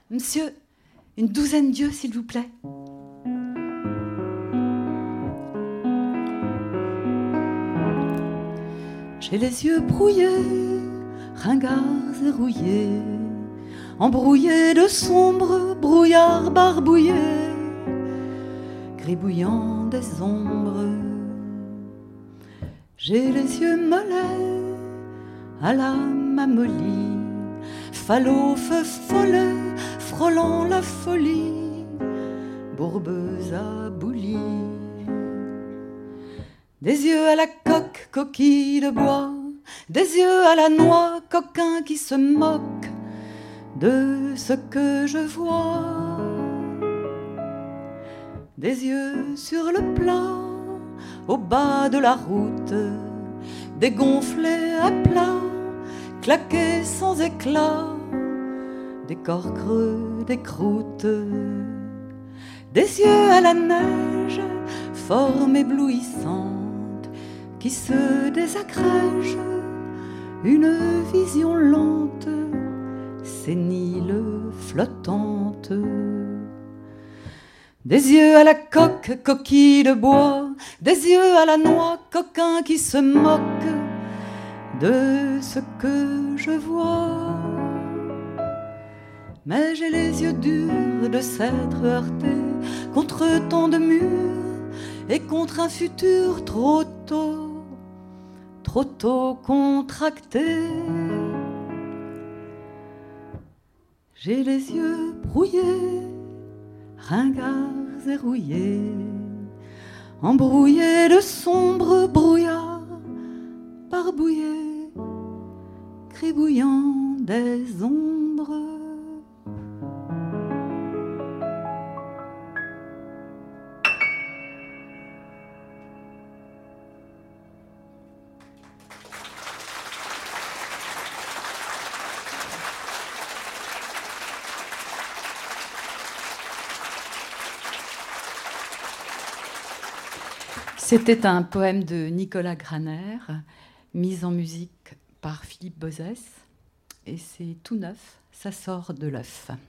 Monsieur, une douzaine d'yeux, s'il vous plaît. J'ai les yeux brouillés, ringards et rouillés, embrouillés de sombres brouillards barbouillés, gribouillant des ombres. J'ai les yeux mollets, à l'âme amollie, falot feu follet, frôlant la folie, bourbeuse à bouillie. Des yeux à la coque, coquille de bois, des yeux à la noix, coquin qui se moque de ce que je vois. Des yeux sur le plat, au bas de la route, dégonflés à plat, claqués sans éclat, des corps creux, des croûtes. Des yeux à la neige, forme éblouissante, qui se désagrège, une vision lente, sénile, flottante. Des yeux à la coque, coquille de bois, des yeux à la noix, coquin qui se moque de ce que je vois. Mais j'ai les yeux durs de s'être heurté contre tant de murs et contre un futur trop tôt contracté. J'ai les yeux brouillés, ringards et rouillés, embrouillés de sombres brouillards barbouillés, gribouillant des ombres. C'était un poème de Nicolas Graner, mis en musique par Philippe Bozès, et c'est tout neuf, ça sort de l'œuf.